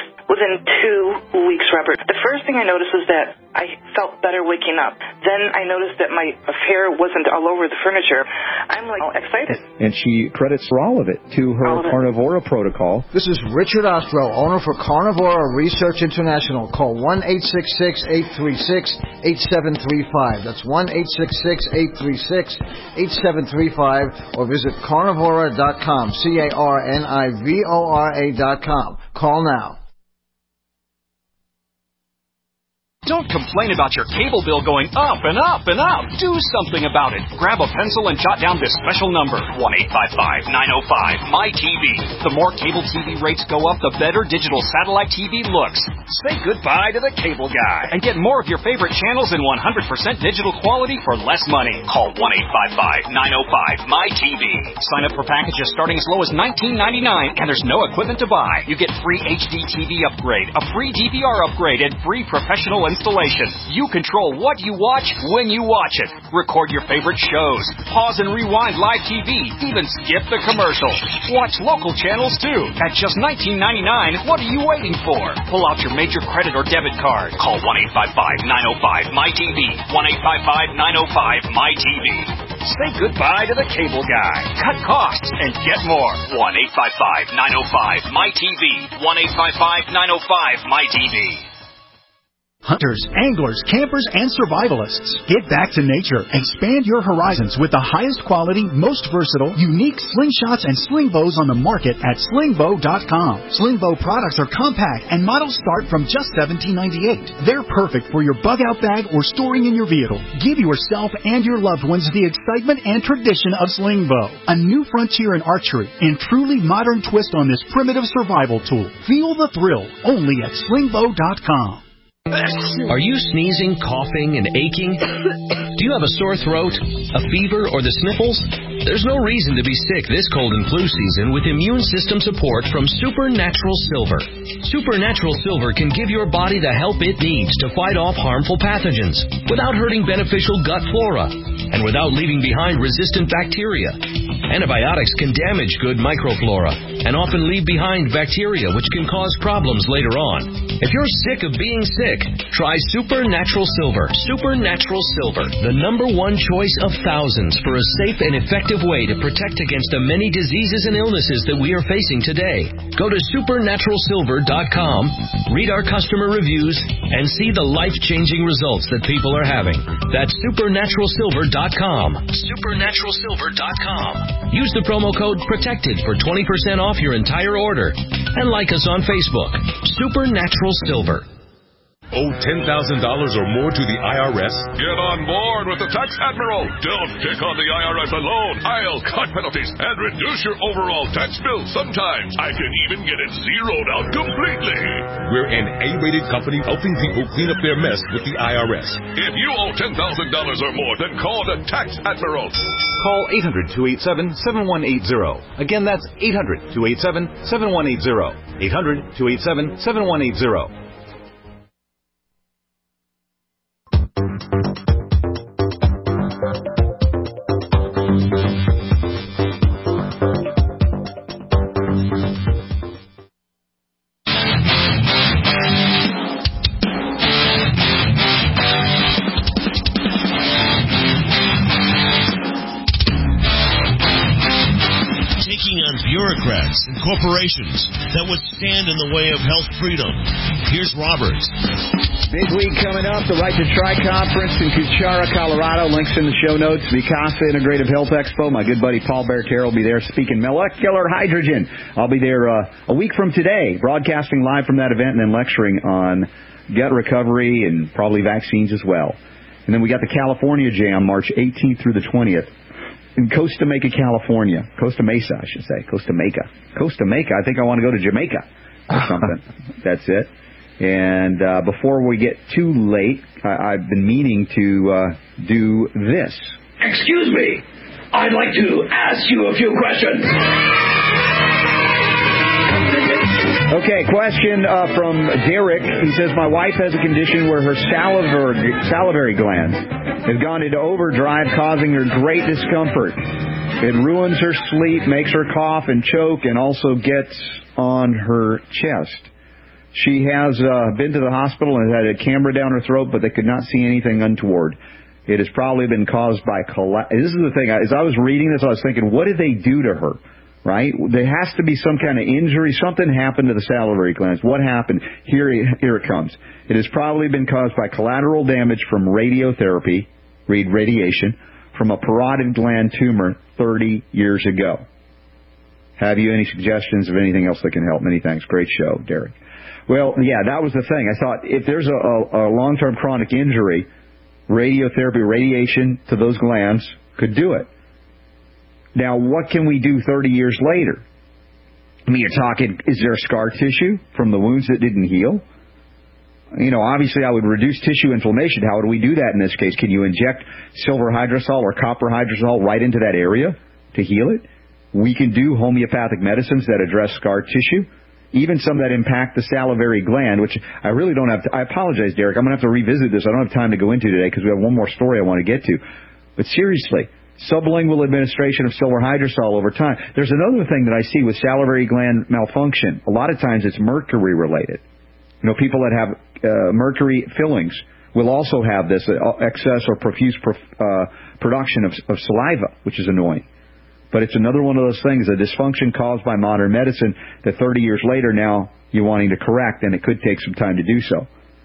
Robert, the first thing I noticed was that I felt better waking up. Then I noticed that my hair wasn't all over the furniture. I'm excited. And she credits for all of it to her Carnivora protocol. This is Richard Ostro, owner for Carnivora Research International. Call 1-866-836-8735. That's 1-866-836-8735 or visit carnivora.com. CARNIVORA.com. Call now. Don't complain about your cable bill going up and up and up. Do something about it. Grab a pencil and jot down this special number, 1-855-905-MY-TV. The more cable TV rates go up, the better digital satellite TV looks. Say goodbye to the cable guy and get more of your favorite channels in 100% digital quality for less money. Call 1-855-905-MY-TV. Sign up for packages starting as low as $19.99, and there's no equipment to buy. You get free HD TV upgrade, a free DVR upgrade, and free professional installation. You control what you watch when you watch it. Record your favorite shows. Pause and rewind live TV. Even skip the commercials. Watch local channels too. At just $19.99, what are you waiting for? Pull out your major credit or debit card. Call 1-855-905-MY-TV. 1-855-905-MY-TV. Say goodbye to the cable guy. Cut costs and get more. 1-855-905-MY-TV. 1-855-905-MY-TV. Hunters, anglers, campers, and survivalists. Get back to nature. Expand your horizons with the highest quality, most versatile, unique slingshots and sling bows on the market at slingbow.com. Slingbow products are compact and models start from just $17.98. They're perfect for your bug-out bag or storing in your vehicle. Give yourself and your loved ones the excitement and tradition of Slingbow. A new frontier in archery and truly modern twist on this primitive survival tool. Feel the thrill only at slingbow.com. Are you sneezing, coughing, and aching? Do you have a sore throat, a fever, or the sniffles? There's no reason to be sick this cold and flu season with immune system support from Supernatural Silver. Supernatural Silver can give your body the help it needs to fight off harmful pathogens without hurting beneficial gut flora and without leaving behind resistant bacteria. Antibiotics can damage good microflora and often leave behind bacteria which can cause problems later on. If you're sick of being sick, try Supernatural Silver. Supernatural Silver, the #1 choice of thousands for a safe and effective way to protect against the many diseases and illnesses that we are facing today. Go to supernaturalsilver.com, read our customer reviews, and see the life-changing results that people are having. That's supernaturalsilver.com. Supernaturalsilver.com. Use the promo code PROTECTED for 20% off your entire order. And like us on Facebook. Supernatural Silver. Owe $10,000 or more to the IRS? Get on board with the Tax Admiral. Don't pick on the IRS alone. I'll cut penalties and reduce your overall tax bill. Sometimes I can even get it zeroed out completely. We're an A-rated company helping people clean up their mess with the IRS. If you owe $10,000 or more, then call the Tax Admiral. Call 800-287-7180. Again, that's 800-287-7180. 800-287-7180. Bureaucrats and corporations that would stand in the way of health freedom. Here's Robert. Big week coming up, the Right to Try Conference in Cuchara, Colorado. Links in the show notes. Vicasa Integrative Health Expo. My good buddy Paul Bear-Carroll will be there speaking molecular hydrogen. I'll be there a week from today, broadcasting live from that event and then lecturing on gut recovery and probably vaccines as well. And then we got the California Jam, March 18th through the 20th. In Costa Mesa, California. Costa Mesa, I should say. Costa Mesa. Costa Mesa. I think I want to go to Jamaica or something. That's it. And before we get too late, I've been meaning to do this. Excuse me. I'd like to ask you a few questions. Okay, question from Derek. He says, my wife has a condition where her salivary glands have gone into overdrive, causing her great discomfort. It ruins her sleep, makes her cough and choke, and also gets on her chest. She has been to the hospital and had a camera down her throat, but they could not see anything untoward. It has probably been caused by This is the thing. As I was reading this, I was thinking, what did they do to her? Right? There has to be some kind of injury. Something happened to the salivary glands. What happened? Here it comes. It has probably been caused by collateral damage from radiotherapy, radiation, from a parotid gland tumor 30 years ago. Have you any suggestions of anything else that can help? Many thanks. Great show, Derek. Well, yeah, that was the thing. I thought if there's a long-term chronic injury, radiotherapy, radiation to those glands could do it. Now, what can we do 30 years later? I mean, you're talking, is there scar tissue from the wounds that didn't heal? You know, obviously I would reduce tissue inflammation. How would we do that in this case? Can you inject silver hydrosol or copper hydrosol right into that area to heal it? We can do homeopathic medicines that address scar tissue, even some that impact the salivary gland, which I really don't have to. I apologize, Derek. I'm going to have to revisit this. I don't have time to go into today because we have one more story I want to get to. But seriously, sublingual administration of silver hydrosol over time. There's another thing that I see with salivary gland malfunction. A lot of times it's mercury related. You know, people that have mercury fillings will also have this excess or profuse production of saliva, which is annoying. But it's another one of those things, a dysfunction caused by modern medicine that 30 years later now you're wanting to correct, and it could take some time to do so.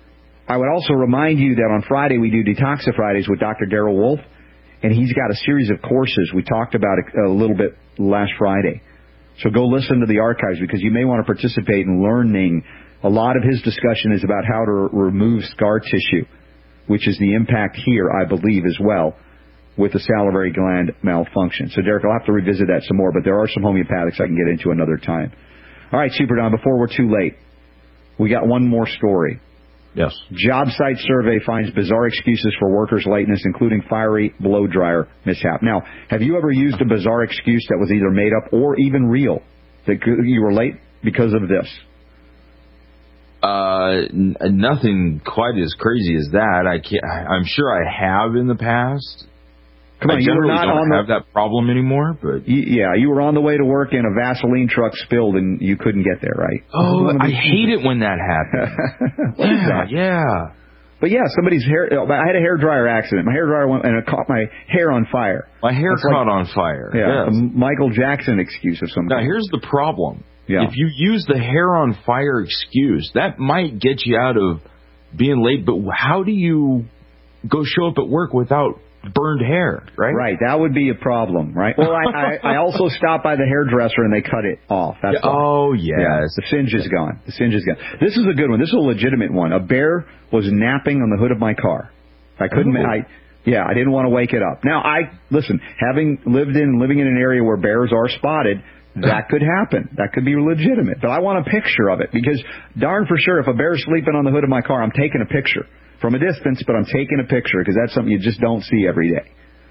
I would also remind you that on Friday we do Detoxify Fridays with Dr. Darrell Wolf, and he's got a series of courses. We talked about it a little bit last Friday. So go listen to the archives because you may want to participate in learning. A lot of his discussion is about how to remove scar tissue, which is the impact here, I believe, as well, with the salivary gland malfunction. So, Derek, I'll have to revisit that some more, but there are some homeopathics I can get into another time. All right, Super Don, before we're too late, we got one more story. Yes. Job site survey finds bizarre excuses for workers' lateness, including fiery blow dryer mishap. Now, have you ever used a bizarre excuse that was either made up or even real, that you were late because of this? Nothing quite as crazy as that. I'm sure I have in the past. Come on, I generally don't have that problem anymore, but you were on the way to work and a Vaseline truck spilled and you couldn't get there, right? Oh, I hate it when that happens. Yeah. But yeah, somebody's hair. I had a hair dryer accident. My hair dryer went and it caught my hair on fire. My hair caught on fire. Yeah, yes. A Michael Jackson excuse of some kind. Now here's the problem. Yeah. If you use the hair on fire excuse, that might get you out of being late. But how do you go show up at work without burned hair, right? Right, that would be a problem, right? Well, I also stopped by the hairdresser and they cut it off. That's all. Oh, yes. Yeah, the singe is gone. The singe is gone. This is a good one. This is a legitimate one. A bear was napping on the hood of my car. I couldn't. I didn't want to wake it up. Now, listen. Having living in an area where bears are spotted, that could happen. That could be legitimate. But I want a picture of it because darn for sure, if a bear's sleeping on the hood of my car, I'm taking a picture. From a distance, but I'm taking a picture because that's something you just don't see every day.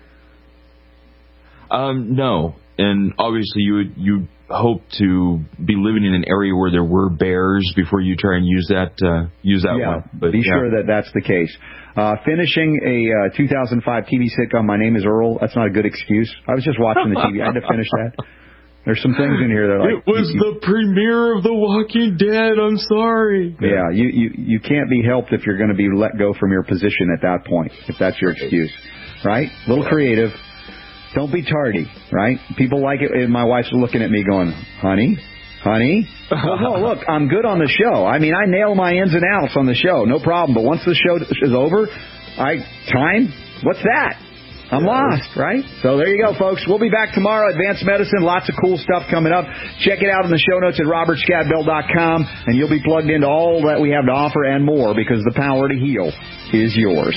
No, and obviously you hope to be living in an area where there were bears before you try and use that one. But be sure that that's the case. Finishing a 2005 TV sitcom, My Name is Earl. That's not a good excuse. I was just watching the TV. I had to finish that. There's some things in here that are like... It was the premiere of The Walking Dead. I'm sorry. Yeah, you can't be helped if you're going to be let go from your position at that point, if that's your excuse. Right? A little creative. Don't be tardy, right? People like it. And my wife's looking at me going, honey? Well, no, look, I'm good on the show. I mean, I nail my ins and outs on the show. No problem. But once the show is over, what's that? I'm lost, right? So there you go, folks. We'll be back tomorrow. Advanced Medicine, lots of cool stuff coming up. Check it out in the show notes at robertscadbell.com, and you'll be plugged into all that we have to offer and more because the power to heal is yours.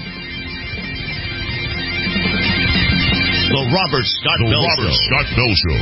The Robert Scott Bell Show.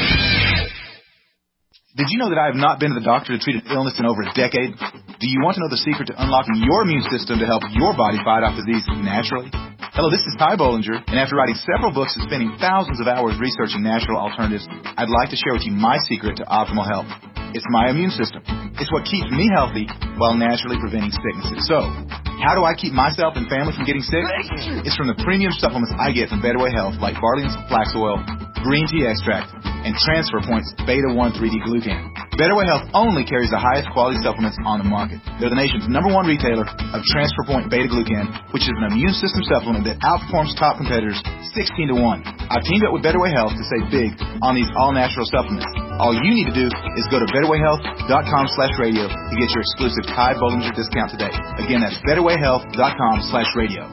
Did you know that I have not been to the doctor to treat an illness in over a decade? Do you want to know the secret to unlocking your immune system to help your body fight off disease naturally? Hello, this is Ty Bollinger, and after writing several books and spending thousands of hours researching natural alternatives, I'd like to share with you my secret to optimal health. It's my immune system. It's what keeps me healthy while naturally preventing sicknesses. So, how do I keep myself and family from getting sick? It's from the premium supplements I get from Betterway Health, like Barley's Flax Oil, Green Tea Extract, and Transfer Point's Beta 1 3D Glucan. Betterway Health only carries the highest quality supplements on the market. They're the nation's #1 retailer of Transfer Point Beta Glucan, which is an immune system supplement that outperforms top competitors 16 to 1. I've teamed up with Betterway Health to save big on these all-natural supplements. All you need to do is go to betterwayhealth.com/radio to get your exclusive Ty Bollinger discount today. Again, that's betterwayhealth.com/radio.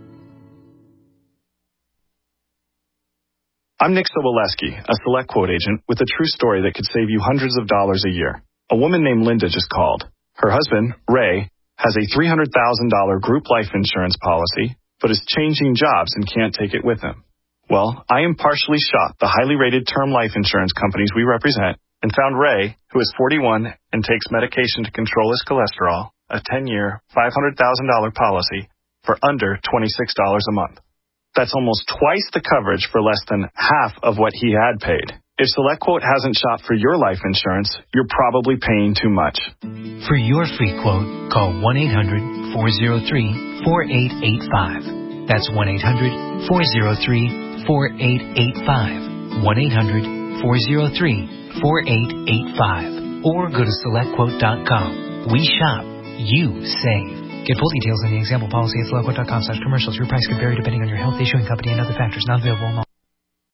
I'm Nick Soboleski, a Select Quote agent with a true story that could save you hundreds of dollars a year. A woman named Linda just called. Her husband, Ray, has a $300,000 group life insurance policy, but is changing jobs and can't take it with him. Well, I impartially shot the highly rated term life insurance companies we represent and found Ray, who is 41 and takes medication to control his cholesterol, a 10-year, $500,000 policy for under $26 a month. That's almost twice the coverage for less than half of what he had paid. If SelectQuote hasn't shopped for your life insurance, you're probably paying too much. For your free quote, call 1-800-403-4885. That's 1-800-403-4885. 1-800-403-4885. Or go to SelectQuote.com. We shop, you save. Get full details in the example policy at SelectQuote.com/commercials. Your price can vary depending on your health, issuing company, and other factors. Not available in all